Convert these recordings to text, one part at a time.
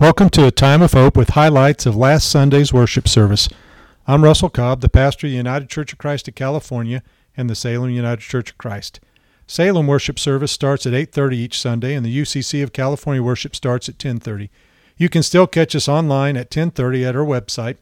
Welcome to A Time of Hope with highlights of last Sunday's worship service. I'm Russell Cobb, the pastor of the United Church of Christ of California and the Salem United Church of Christ. Salem worship service starts at 8:30 each Sunday, and the UCC of California worship starts at 10:30. You can still catch us online at 10:30 at our website,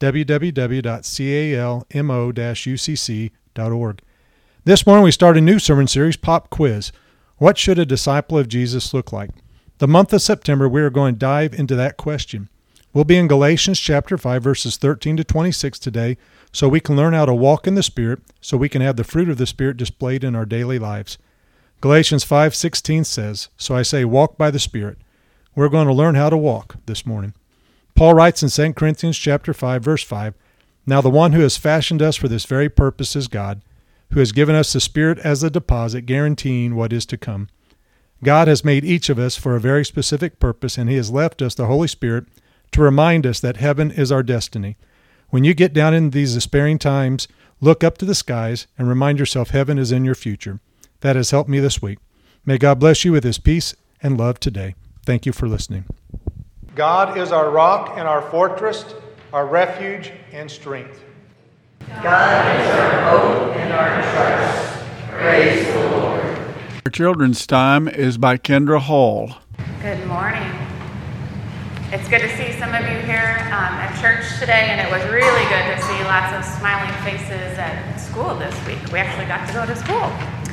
www.calmo-ucc.org. This morning we start a new sermon series, Pop Quiz. What should a disciple of Jesus look like? The month of September, we are going to dive into that question. We'll be in Galatians chapter 5, verses 13 to 26 today, so we can learn how to walk in the Spirit, so we can have the fruit of the Spirit displayed in our daily lives. Galatians 5:16 says, "So I say, walk by the Spirit." We're going to learn how to walk this morning. Paul writes in 2 Corinthians chapter 5, verse 5, "Now the one who has fashioned us for this very purpose is God, who has given us the Spirit as a deposit, guaranteeing what is to come." God has made each of us for a very specific purpose, and He has left us the Holy Spirit to remind us that heaven is our destiny. When you get down in these despairing times, look up to the skies and remind yourself heaven is in your future. That has helped me this week. May God bless you with His peace and love today. Thank you for listening. God is our rock and our fortress, our refuge and strength. God is our hope and our trust. Praise the Lord. Our children's time is by Kendra Hall. Good morning. It's good to see some of you here at church today, and it was really good to see lots of smiling faces at school this week. We actually got to go to school.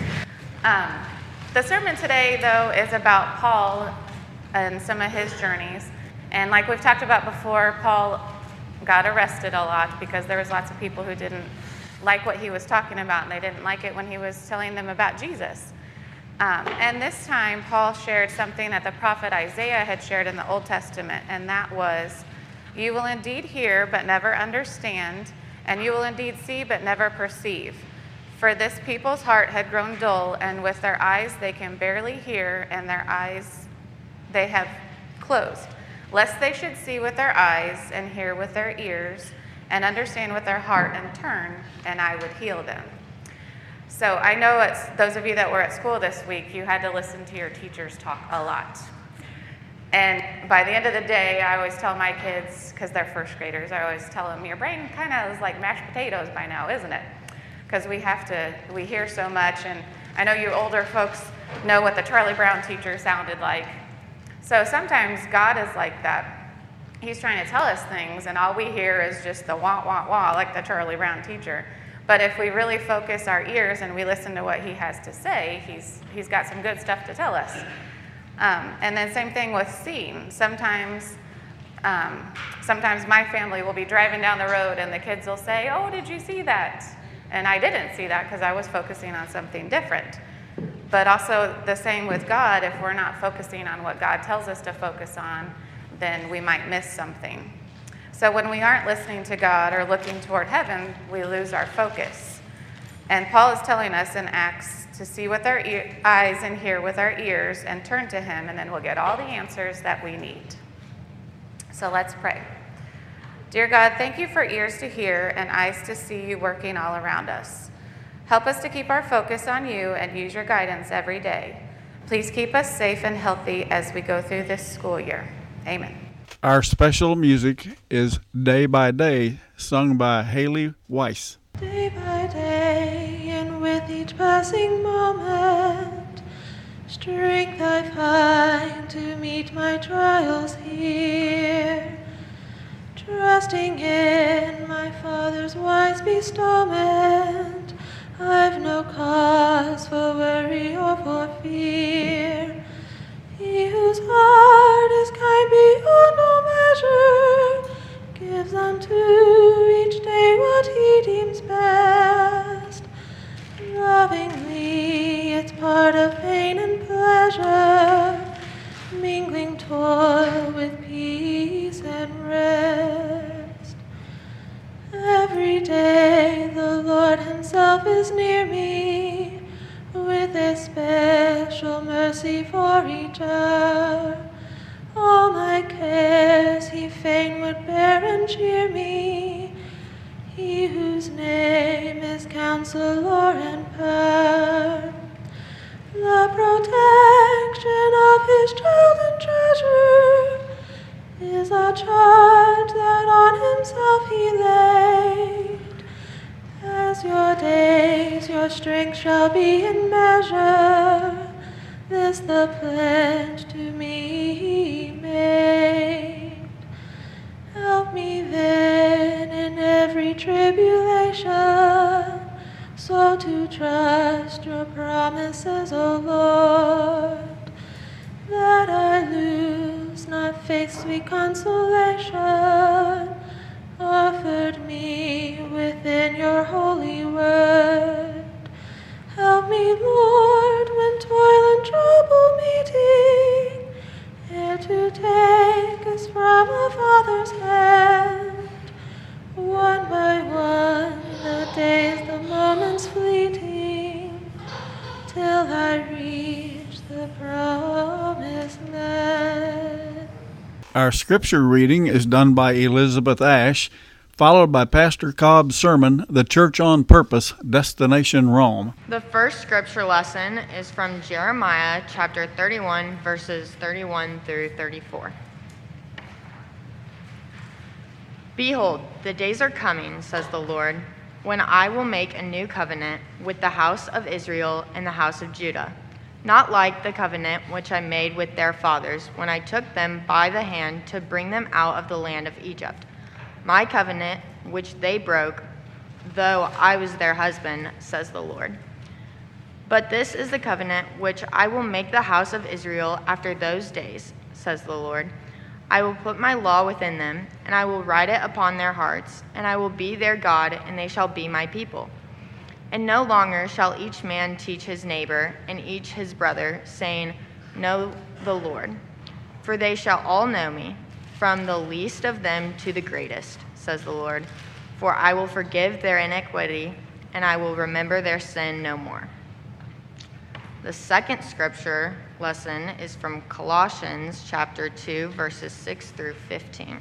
The sermon today, though, is about Paul and some of his journeys. And like we've talked about before, Paul got arrested a lot because there was lots of people who didn't like what he was talking about, and they didn't like it when he was telling them about Jesus. And this time, Paul shared something that the prophet Isaiah had shared in the Old Testament, and that was, "You will indeed hear, but never understand, and you will indeed see, but never perceive. For this people's heart had grown dull, and with their eyes they can barely hear, and their eyes they have closed, lest they should see with their eyes, and hear with their ears, and understand with their heart, and turn, and I would heal them." So I know it's those of you that were at school this week, you had to listen to your teachers talk a lot. And by the end of the day, I always tell my kids, because they're first graders, I always tell them, your brain kind of is like mashed potatoes by now, isn't it? Because we hear so much, and I know you older folks know what the Charlie Brown teacher sounded like. So sometimes God is like that. He's trying to tell us things, and all we hear is just the wah, wah, wah, like the Charlie Brown teacher. But if we really focus our ears and we listen to what he has to say, he's got some good stuff to tell us. And then same thing with seeing. Sometimes my family will be driving down the road and the kids will say, "Oh, did you see that?" And I didn't see that because I was focusing on something different. But also the same with God. If we're not focusing on what God tells us to focus on, then we might miss something. So when we aren't listening to God or looking toward heaven, we lose our focus. And Paul is telling us in Acts to see with our eyes and hear with our ears and turn to Him, and then we'll get all the answers that we need. So let's pray. Dear God, thank you for ears to hear and eyes to see you working all around us. Help us to keep our focus on you and use your guidance every day. Please keep us safe and healthy as we go through this school year. Amen. Our special music is Day by Day, sung by Haley Weiss. Day by day, and with each passing moment, strength I find to meet my trials here. Trusting in my Father's wise bestowment, I've no cause for worry or for fear. He whose heart is kind beyond all measure gives unto each day what he deems best. Lovingly, it's part of pain and pleasure, mingling toil with peace and rest. Every day the Lord Himself is near me, with a special mercy for each hour. All my cares He fain would bear and cheer me, He whose name is Counselor and Power. The protection of His child and treasure the charge that on himself he laid. As your days, your strength shall be in measure. This the pledge to me he made. Help me then in every tribulation, so to trust your promises, O Lord, that I lose not faith's sweet consolation, offered me within your holy word. Help me, Lord, when toil and trouble meeting, ere to take us from a Father's hand. One by one, the days, the moments fleeting, till I reach the promised land. Our scripture reading is done by Elizabeth Ash, followed by Pastor Cobb's sermon, The Church on Purpose, Destination Rome. The first scripture lesson is from Jeremiah chapter 31, verses 31 through 34. Behold, the days are coming, says the Lord, when I will make a new covenant with the house of Israel and the house of Judah, not like the covenant which I made with their fathers when I took them by the hand to bring them out of the land of Egypt. My covenant, which they broke, though I was their husband, says the Lord. But this is the covenant which I will make the house of Israel after those days, says the Lord. I will put my law within them, and I will write it upon their hearts, and I will be their God, and they shall be my people. And no longer shall each man teach his neighbor and each his brother, saying, Know the Lord. For they shall all know me, from the least of them to the greatest, says the Lord. For I will forgive their iniquity, and I will remember their sin no more. The second scripture lesson is from Colossians chapter 2, verses 6 through 15.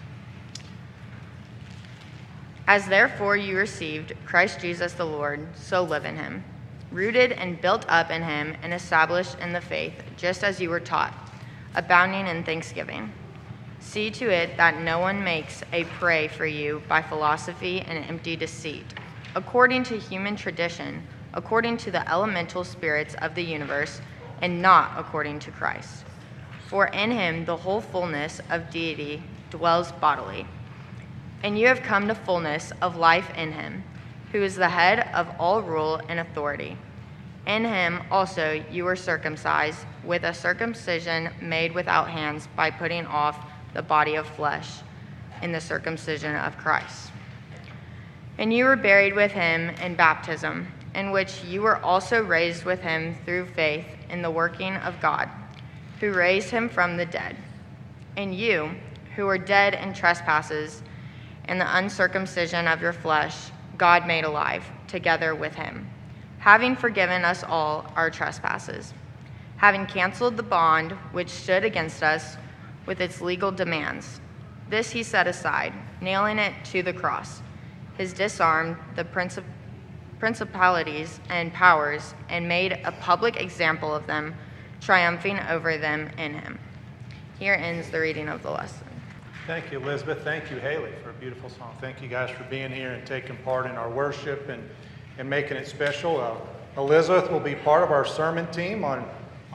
As therefore you received Christ Jesus the Lord, so live in him, rooted and built up in him and established in the faith, just as you were taught, abounding in thanksgiving. See to it that no one makes a prey for you by philosophy and empty deceit, according to human tradition, according to the elemental spirits of the universe, and not according to Christ. For in him the whole fullness of deity dwells bodily, and you have come to fullness of life in him, who is the head of all rule and authority. In him also you were circumcised with a circumcision made without hands by putting off the body of flesh in the circumcision of Christ. And you were buried with him in baptism, in which you were also raised with him through faith in the working of God, who raised him from the dead. And you, who were dead in trespasses and the uncircumcision of your flesh, God made alive, together with him, having forgiven us all our trespasses, having canceled the bond which stood against us with its legal demands. This he set aside, nailing it to the cross. He disarmed the principalities and powers and made a public example of them, triumphing over them in him. Here ends the reading of the lesson. Thank you, Elizabeth. Thank you, Haley, for a beautiful song. Thank you guys for being here and taking part in our worship and making it special. Elizabeth will be part of our sermon team on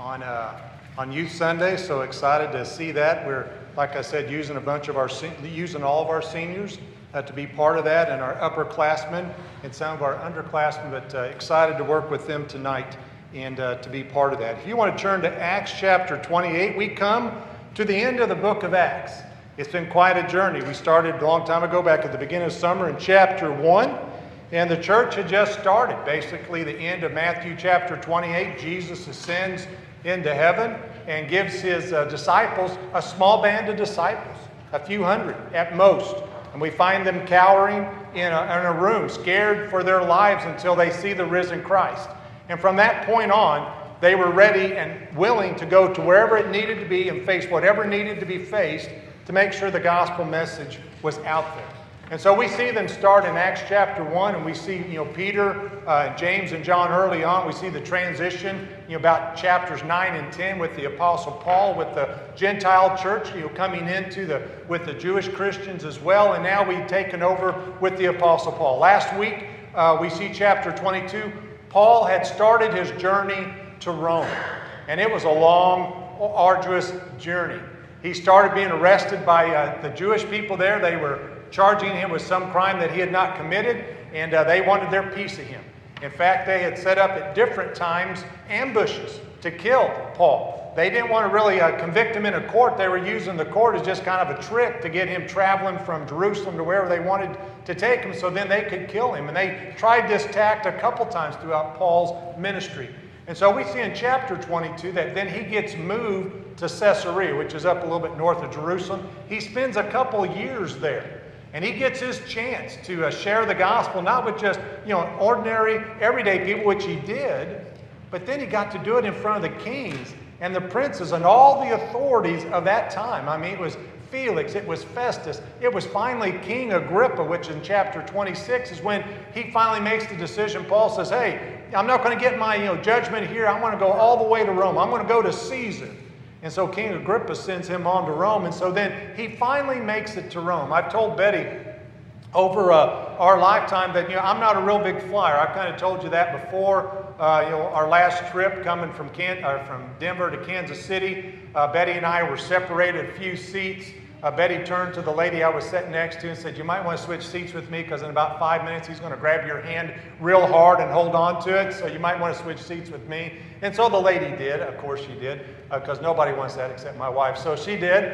Youth Sunday. So excited to see that. We're, like I said, using all of our seniors to be part of that, and our upperclassmen and some of our underclassmen. But excited to work with them tonight and to be part of that. If you want to turn to Acts chapter 28, we come to the end of the book of Acts. It's been quite a journey. We started a long time ago, back at the beginning of summer in chapter 1, and the church had just started. Basically, the end of Matthew chapter 28, Jesus ascends into heaven and gives his disciples a small band of disciples, a few hundred at most. And we find them cowering in a room, scared for their lives until they see the risen Christ. And from that point on, they were ready and willing to go to wherever it needed to be and face whatever needed to be faced to make sure the gospel message was out there. And so we see them start in Acts chapter 1, and we see, Peter, James, and John early on. We see the transition, about chapters 9 and 10 with the Apostle Paul, with the Gentile church, coming into with the Jewish Christians as well. And now we've taken over with the Apostle Paul. Last week, we see chapter 22. Paul had started his journey to Rome, and it was a long, arduous journey. He started being arrested by the Jewish people there. They were charging him with some crime that he had not committed, and they wanted their piece of him. In fact, they had set up at different times ambushes to kill Paul. They didn't want to really convict him in a court. They were using the court as just kind of a trick to get him traveling from Jerusalem to wherever they wanted to take him, so then they could kill him. And they tried this tact a couple times throughout Paul's ministry. And so we see in chapter 22 that then he gets moved to Caesarea, which is up a little bit north of Jerusalem. He spends a couple years there. And he gets his chance to share the gospel, not with just, ordinary, everyday people, which he did, but then he got to do it in front of the kings and the princes and all the authorities of that time. I mean, it was Felix, it was Festus, it was finally King Agrippa, which in chapter 26 is when he finally makes the decision. Paul says, hey, I'm not going to get my judgment here. I want to go all the way to Rome. I'm going to go to Caesar. And so King Agrippa sends him on to Rome. And so then he finally makes it to Rome. I've told Betty over our lifetime that, I'm not a real big flyer. I've kind of told you that before. Our last trip coming from Denver to Kansas City, Betty and I were separated a few seats. Betty turned to the lady I was sitting next to and said, you might want to switch seats with me because in about 5 minutes he's going to grab your hand real hard and hold on to it. So you might want to switch seats with me. And so the lady did. Of course she did, because nobody wants that except my wife. So she did.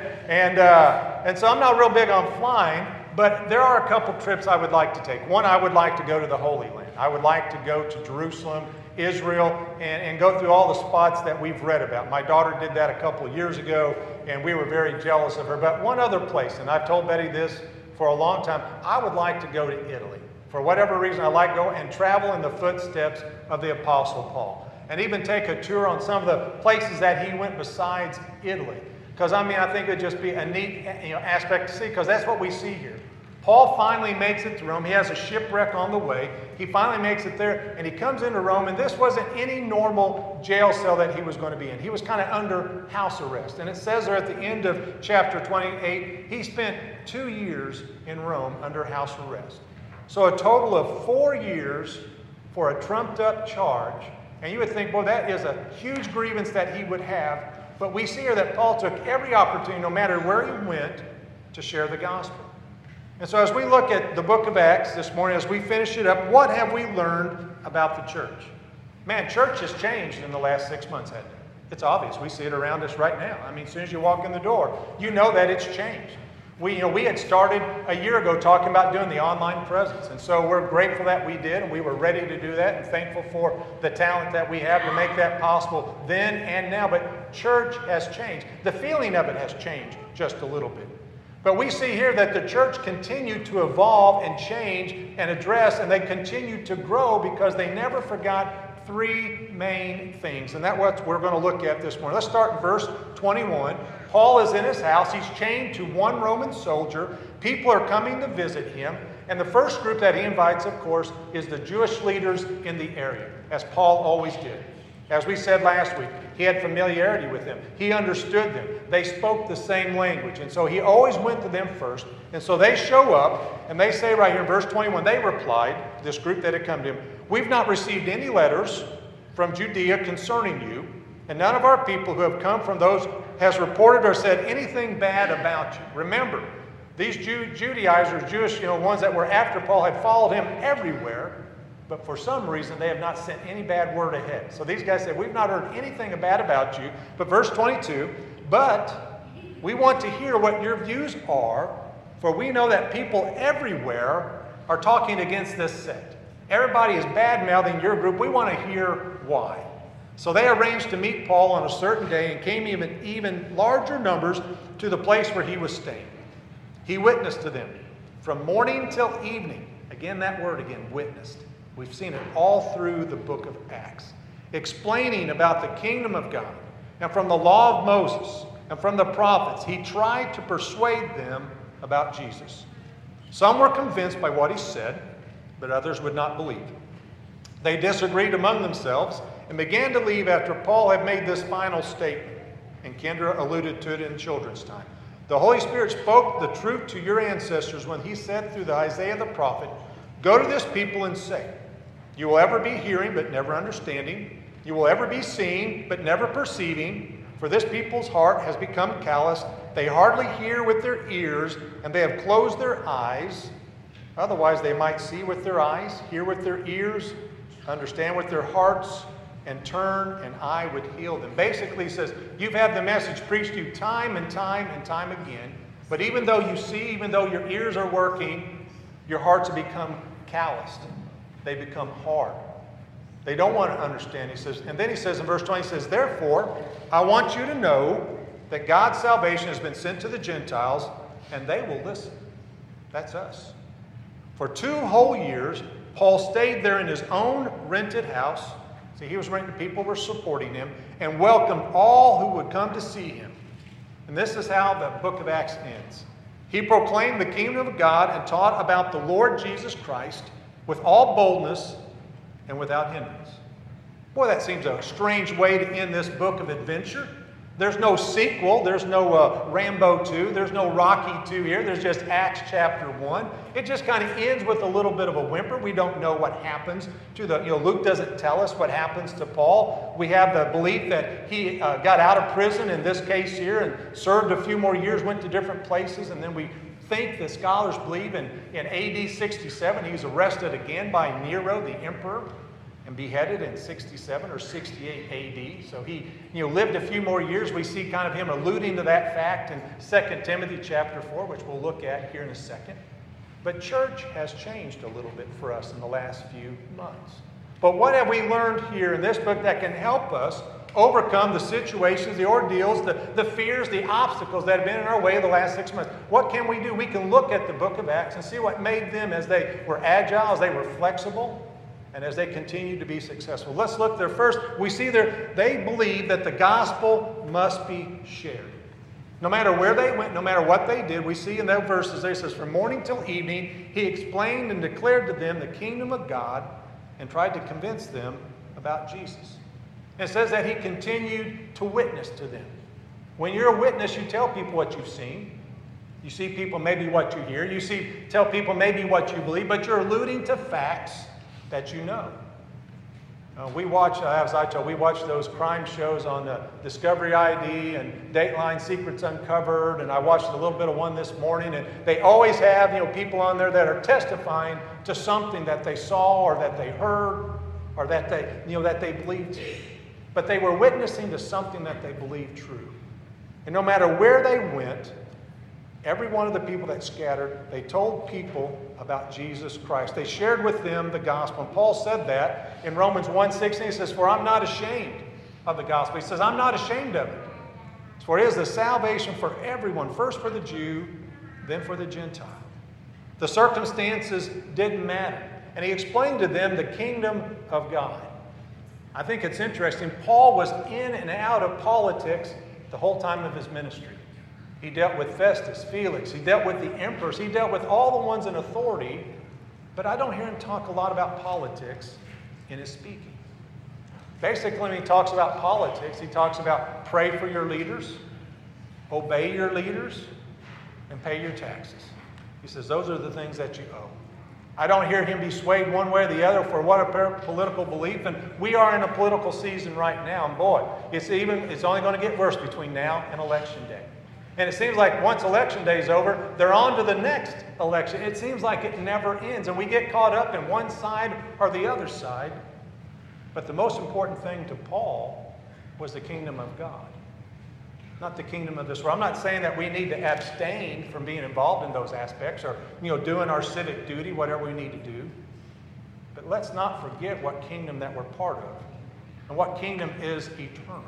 And so I'm not real big on flying, but there are a couple trips I would like to take. One, I would like to go to the Holy Land. I would like to go to Jerusalem, Israel, and go through all the spots that we've read about. My daughter did that a couple of years ago, and we were very jealous of her. But one other place, and I've told Betty this for a long time, I would like to go to Italy. For whatever reason, I like to go and travel in the footsteps of the Apostle Paul. And even take a tour on some of the places that he went besides Italy. Because, I think it would just be a neat aspect to see, because that's what we see here. Paul finally makes it to Rome. He has a shipwreck on the way. He finally makes it there, and he comes into Rome, and this wasn't any normal jail cell that he was going to be in. He was kind of under house arrest. And it says there at the end of chapter 28, he spent 2 years in Rome under house arrest. So a total of 4 years for a trumped-up charge. And you would think, well, that is a huge grievance that he would have. But we see here that Paul took every opportunity, no matter where he went, to share the gospel. And so as we look at the book of Acts this morning, as we finish it up, what have we learned about the church? Man, church has changed in the last 6 months, hasn't it? It's obvious. We see it around us right now. As soon as you walk in the door, you know that it's changed. We had started a year ago talking about doing the online presence. And so we're grateful that we did, and we were ready to do that, and thankful for the talent that we have to make that possible then and now. But church has changed. The feeling of it has changed just a little bit. But we see here that the church continued to evolve and change and address, and they continued to grow because they never forgot 3 main things. And that's what we're going to look at this morning. Let's start in verse 21. Paul is in his house. He's chained to one Roman soldier. People are coming to visit him. And the first group that he invites, of course, is the Jewish leaders in the area, as Paul always did. As we said last week, he had familiarity with them. He understood them. They spoke the same language. And so he always went to them first. And so they show up, and they say right here in verse 21, they replied, this group that had come to him, we've not received any letters from Judea concerning you, and none of our people who have come from those has reported or said anything bad about you. Remember, these Judaizers, Jewish ones that were after Paul, had followed him everywhere, but for some reason they have not sent any bad word ahead. So these guys said, we've not heard anything bad about you. But verse 22, but we want to hear what your views are, for we know that people everywhere are talking against this sect. Everybody is bad-mouthing your group. We want to hear why. So they arranged to meet Paul on a certain day and came even larger numbers to the place where he was staying. He witnessed to them from morning till evening. Again, that word again, witnessed. We've seen it all through the book of Acts, explaining about the kingdom of God. And from the law of Moses and from the prophets, he tried to persuade them about Jesus. Some were convinced by what he said, but others would not believe. They disagreed among themselves and began to leave after Paul had made this final statement. And Kendra alluded to it in children's time. The Holy Spirit spoke the truth to your ancestors when he said through Isaiah the prophet, "Go to this people and say, you will ever be hearing but never understanding. You will ever be seeing but never perceiving. For this people's heart has become calloused. They hardly hear with their ears, and they have closed their eyes. Otherwise they might see with their eyes, hear with their ears, understand with their hearts, and turn, and I would heal them." Basically, he says, you've had the message preached to you time and time and time again, but even though you see, even though your ears are working, your hearts have become calloused. They become hard. They don't want to understand. He says, and then he says in verse 20, he says, "Therefore, I want you to know that God's salvation has been sent to the Gentiles, and they will listen." That's us. For 2 whole years, Paul stayed there in his own rented house. See, he was renting, people were supporting him, and welcomed all who would come to see him. And this is how the book of Acts ends. He proclaimed the kingdom of God and taught about the Lord Jesus Christ with all boldness and without hindrance. Boy, that seems a strange way to end this book of adventure. There's no sequel. There's no Rambo 2. There's no Rocky 2 here. There's just Acts chapter 1. It just kind of ends with a little bit of a whimper. We don't know what happens to Luke doesn't tell us what happens to Paul. We have the belief that he got out of prison in this case here and served a few more years, went to different places, and then we think the scholars believe in AD 67 he was arrested again by Nero, the emperor, and beheaded in 67 or 68 AD. So he lived a few more years. We see kind of him alluding to that fact in 2 Timothy chapter 4, which we'll look at here in a second. But church has changed a little bit for us in the last few months. But what have we learned here in this book that can help us overcome the situations, the ordeals, the fears, the obstacles that have been in our way the last 6 months? What can we do? We can look at the book of Acts and see what made them, as they were agile, as they were flexible, and as they continue to be successful. Let's look there first. We see there they believe that the gospel must be shared. No matter where they went, no matter what they did, we see in those verses there it says, "From morning till evening, he explained and declared to them the kingdom of God and tried to convince them about Jesus." And it says that he continued to witness to them. When you're a witness, you tell people what you've seen. You see people maybe what you hear. Tell people maybe what you believe, but you're alluding to facts that you know. We watch, as I told, we watch those crime shows on Discovery ID and Dateline Secrets Uncovered, and I watched a little bit of one this morning, and they always have people on there that are testifying to something that they saw or that they heard or that they believed. But they were witnessing to something that they believed true. And no matter where they went, every one of the people that scattered, they told people about Jesus Christ. They shared with them the gospel. And Paul said that in Romans 1:16. He says, "For I'm not ashamed of the gospel." He says, "I'm not ashamed of it. For it is the salvation for everyone, first for the Jew, then for the Gentile." The circumstances didn't matter. And he explained to them the kingdom of God. I think it's interesting. Paul was in and out of politics the whole time of his ministry. He dealt with Festus, Felix. He dealt with the emperors. He dealt with all the ones in authority. But I don't hear him talk a lot about politics in his speaking. Basically, when he talks about politics, he talks about pray for your leaders, obey your leaders, and pay your taxes. He says those are the things that you owe. I don't hear him be swayed one way or the other for what a political belief. And we are in a political season right now. And boy, it's only going to get worse between now and Election Day. And it seems like once Election Day is over, they're on to the next election. It seems like it never ends. And we get caught up in one side or the other side. But the most important thing to Paul was the kingdom of God, not the kingdom of this world. I'm not saying that we need to abstain from being involved in those aspects or doing our civic duty, whatever we need to do. But let's not forget what kingdom that we're part of and what kingdom is eternal.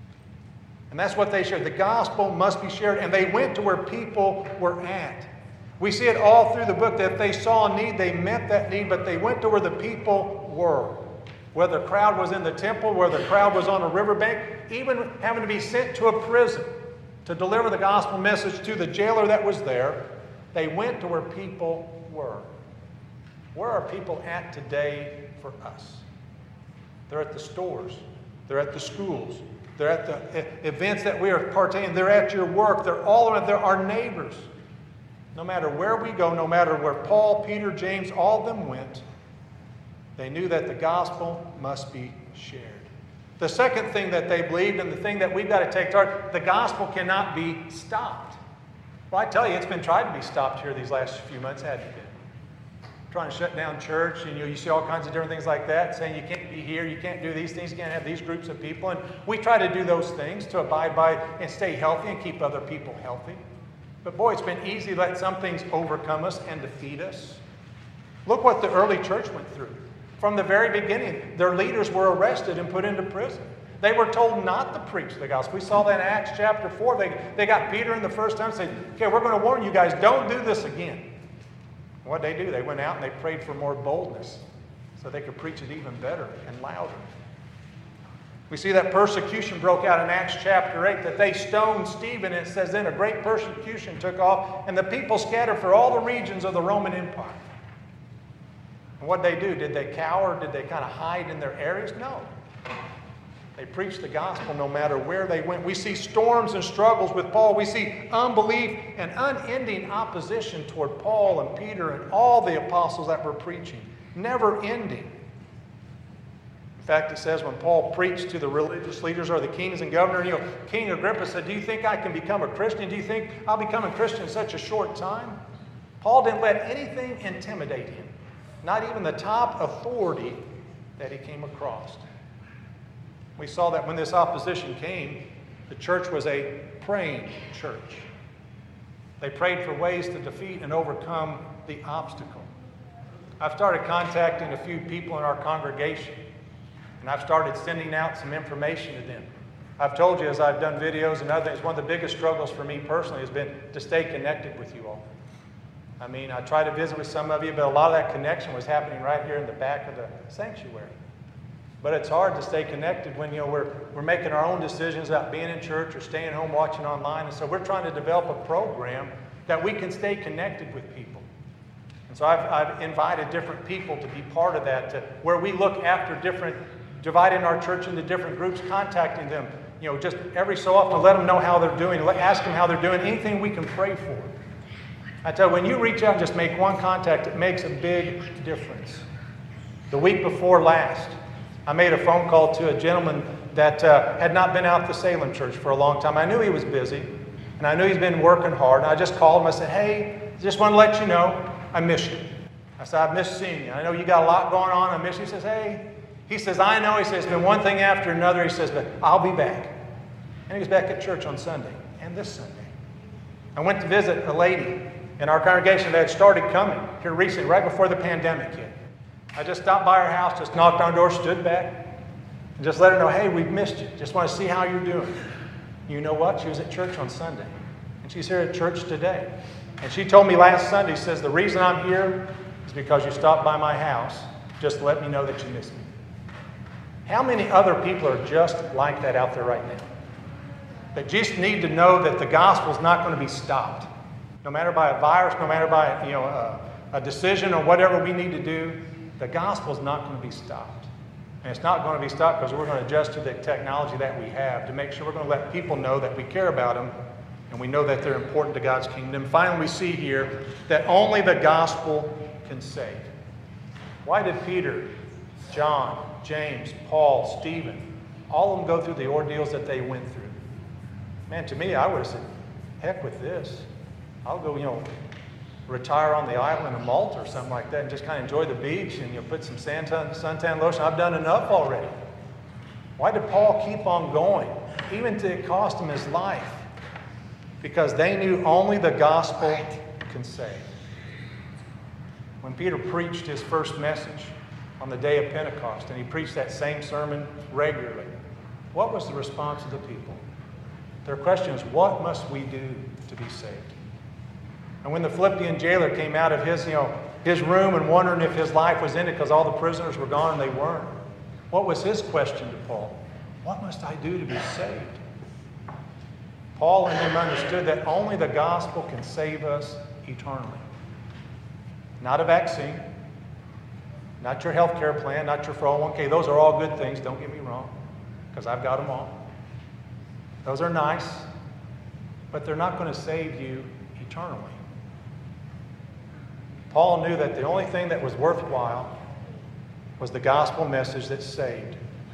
And that's what they shared. The gospel must be shared. And they went to where people were at. We see it all through the book that if they saw a need, they met that need, but they went to where the people were. Whether the crowd was in the temple, whether the crowd was on a riverbank, even having to be sent to a prison to deliver the gospel message to the jailer that was there, They went to where people were. Where are people at today for us? They're at the stores. They're at the schools. They're at the events that we are partaking. They're at your work. They're all around. They're our neighbors. No matter where we go, no matter where Paul, Peter, James, all of them went, they knew that the gospel must be shared. The second thing that they believed, and the thing that we've got to take to heart, the gospel cannot be stopped. Well, I tell you, it's been tried to be stopped here these last few months, hasn't it been? Trying to shut down church, and you see all kinds of different things like that, saying you can't be here, you can't do these things, you can't have these groups of people. And we try to do those things to abide by and stay healthy and keep other people healthy. But boy, it's been easy to let some things overcome us and defeat us. Look what the early church went through. From the very beginning, their leaders were arrested and put into prison. They were told not to preach the gospel. We saw that in Acts chapter 4. They got Peter in the first time and said, okay, we're going to warn you guys, don't do this again. What did they do? They went out and they prayed for more boldness so they could preach it even better and louder. We see that persecution broke out in Acts chapter 8, that they stoned Stephen, and it says then a great persecution took off, and the people scattered for all the regions of the Roman Empire. And what did they do? Did they cower? Did they kind of hide in their areas? No. They preached the gospel no matter where they went. We see storms and struggles with Paul. We see unbelief and unending opposition toward Paul and Peter and all the apostles that were preaching. Never ending. In fact, it says when Paul preached to the religious leaders or the kings and governors, King Agrippa said, do you think I can become a Christian? Do you think I'll become a Christian in such a short time? Paul didn't let anything intimidate him. Not even the top authority that he came across. We saw that when this opposition came, the church was a praying church. They prayed for ways to defeat and overcome the obstacle. I've started contacting a few people in our congregation, and I've started sending out some information to them. I've told you as I've done videos and other things, one of the biggest struggles for me personally has been to stay connected with you all. I mean, I try to visit with some of you, but a lot of that connection was happening right here in the back of the sanctuary. But it's hard to stay connected when we're making our own decisions about being in church or staying home watching online. And so we're trying to develop a program that we can stay connected with people. And so I've invited different people to be part of that, where we look after dividing our church into different groups, contacting them, just every so often, let them know how they're doing, ask them how they're doing, anything we can pray for. I tell you, when you reach out and just make one contact, it makes a big difference. The week before last, I made a phone call to a gentleman that had not been out to Salem Church for a long time. I knew he was busy, and I knew he's been working hard. And I just called him. I said, hey, just want to let you know, I miss you. I said, I've missed seeing you. I know you got a lot going on. I miss you. He says, hey. He says, I know. He says, it's been one thing after another. He says, but I'll be back. And he was back at church on Sunday, and this Sunday. I went to visit a lady in our congregation that had started coming here recently, right before the pandemic hit. I just stopped by her house, just knocked on her door, stood back, and just let her know, hey, we've missed you. Just want to see how you're doing. You know what? She was at church on Sunday, and she's here at church today. And she told me last Sunday, she says, the reason I'm here is because you stopped by my house just to let me know that you missed me. How many other people are just like that out there right now? That just need to know that the gospel is not going to be stopped. No matter by a virus, no matter by a decision or whatever we need to do, the gospel is not going to be stopped. And it's not going to be stopped because we're going to adjust to the technology that we have to make sure we're going to let people know that we care about them and we know that they're important to God's kingdom. Finally, we see here that only the gospel can save. Why did Peter, John, James, Paul, Stephen, all of them go through the ordeals that they went through? Man, to me, I would have said, heck with this. I'll go, retire on the island of Malta or something like that and just kind of enjoy the beach and put some suntan lotion. I've done enough already. Why did Paul keep on going? Even to it cost him his life. Because they knew only the gospel can save. When Peter preached his first message on the day of Pentecost, and he preached that same sermon regularly, what was the response of the people? Their question is, what must we do to be saved? And when the Philippian jailer came out of his room and wondering if his life was in it because all the prisoners were gone and they weren't, what was his question to Paul? What must I do to be saved? Paul and them understood that only the gospel can save us eternally. Not a vaccine, not your health care plan, not your 401k. Those are all good things, don't get me wrong, because I've got them all. Those are nice, but they're not going to save you eternally. Paul knew that the only thing that was worthwhile was the gospel message that saved.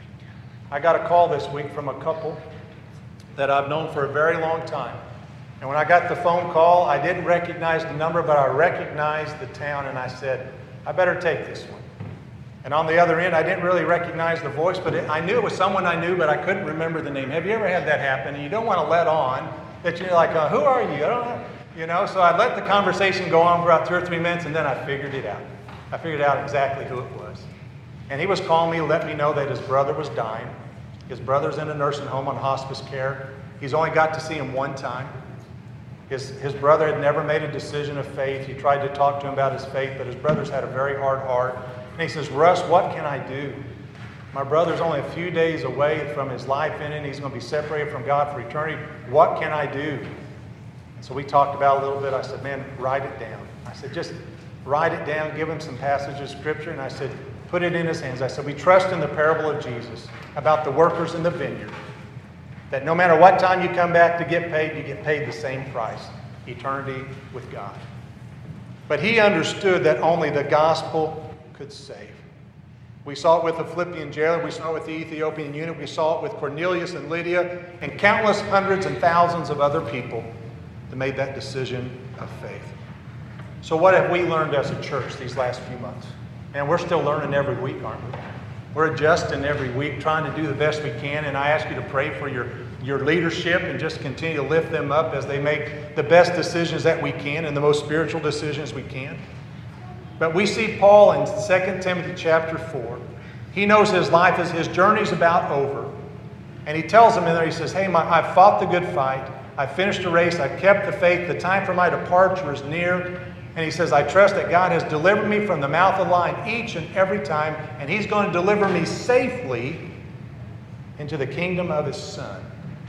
I got a call this week from a couple that I've known for a very long time. And when I got the phone call, I didn't recognize the number, but I recognized the town, and I said, I better take this one. And on the other end, I didn't really recognize the voice, but I knew it was someone I knew, but I couldn't remember the name. Have you ever had that happen? And you don't want to let on that you're like, who are you? I don't know. You know, so I let the conversation go on for about 2 or 3 minutes, and then I figured it out. I figured out exactly who it was. And he was calling me, let me know that his brother was dying. His brother's in a nursing home on hospice care. He's only got to see him one time. His brother had never made a decision of faith. He tried to talk to him about his faith, but his brother's had a very hard heart. And he says, Russ, what can I do? My brother's only a few days away from his life in it. He's going to be separated from God for eternity. What can I do? And so we talked about it a little bit. I said, man, write it down. I said, just write it down, give him some passages of Scripture. And I said, put it in his hands. I said, we trust in the parable of Jesus about the workers in the vineyard, that no matter what time you come back to get paid, you get paid the same price, eternity with God. But he understood that only the gospel could save. We saw it with the Philippian jailer. We saw it with the Ethiopian eunuch. We saw it with Cornelius and Lydia and countless hundreds and thousands of other people that made that decision of faith. So what have we learned as a church these last few months? And we're still learning every week, aren't we? We're adjusting every week, trying to do the best we can. And I ask you to pray for your leadership and just continue to lift them up as they make the best decisions that we can and the most spiritual decisions we can. But we see Paul in 2 Timothy chapter 4. He knows his life is, his journey's about over. And he tells them in there, he says, hey, I've fought the good fight. I've finished the race. I've kept the faith. The time for my departure is near. And he says, I trust that God has delivered me from the mouth of the lion each and every time, and he's going to deliver me safely into the kingdom of his Son.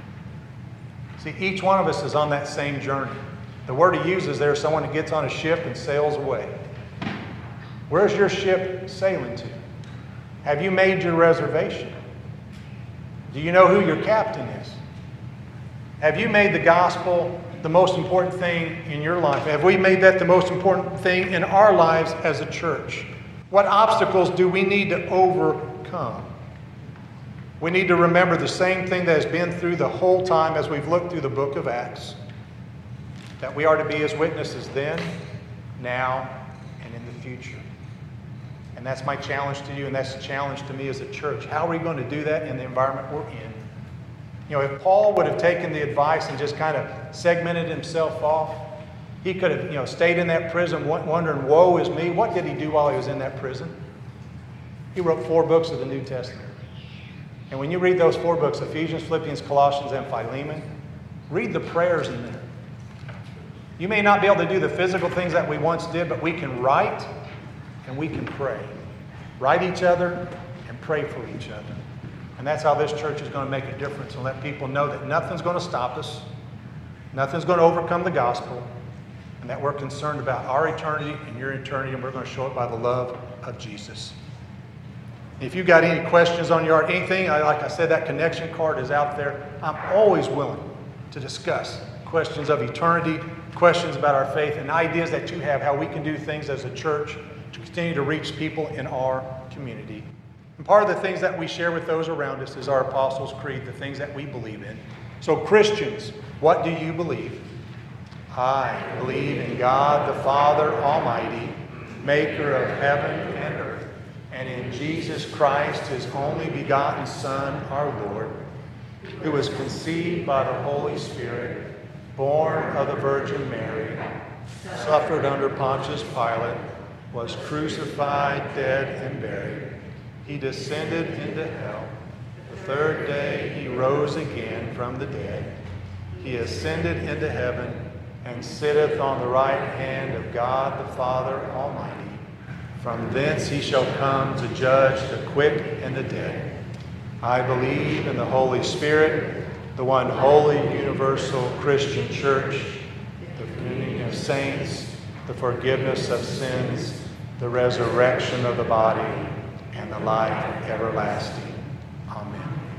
See, each one of us is on that same journey. The word he uses there is someone who gets on a ship and sails away. Where's your ship sailing to? Have you made your reservation? Do you know who your captain is? Have you made the gospel the most important thing in your life? Have we made that the most important thing in our lives as a church? What obstacles do we need to overcome? We need to remember the same thing that has been through the whole time as we've looked through the book of Acts. That we are to be his witnesses then, now, and in the future. And that's my challenge to you, and that's a challenge to me as a church. How are we going to do that in the environment we're in? You know, if Paul would have taken the advice and just kind of segmented himself off, he could have, stayed in that prison wondering, woe is me. What did he do while he was in that prison? He wrote 4 books of the New Testament. And when you read those 4 books, Ephesians, Philippians, Colossians, and Philemon, read the prayers in there. You may not be able to do the physical things that we once did, but we can write and we can pray. Write each other and pray for each other. And that's how this church is going to make a difference and let people know that nothing's going to stop us, nothing's going to overcome the gospel, and that we're concerned about our eternity and your eternity, and we're going to show it by the love of Jesus. If you've got any questions on your heart, anything, like I said, that connection card is out there. I'm always willing to discuss questions of eternity, questions about our faith, and ideas that you have, how we can do things as a church to continue to reach people in our community. And part of the things that we share with those around us is our Apostles' Creed, the things that we believe in. So Christians, what do you believe? I believe in God the Father Almighty, maker of heaven and earth, and in Jesus Christ, his only begotten Son, our Lord, who was conceived by the Holy Spirit, born of the Virgin Mary, suffered under Pontius Pilate, was crucified, dead, and buried. He descended into hell. The 3rd day he rose again from the dead. He ascended into heaven and sitteth on the right hand of God the Father Almighty. From thence he shall come to judge the quick and the dead. I believe in the Holy Spirit, the one holy, universal Christian church, the communion of saints, the forgiveness of sins, the resurrection of the body, and the life everlasting.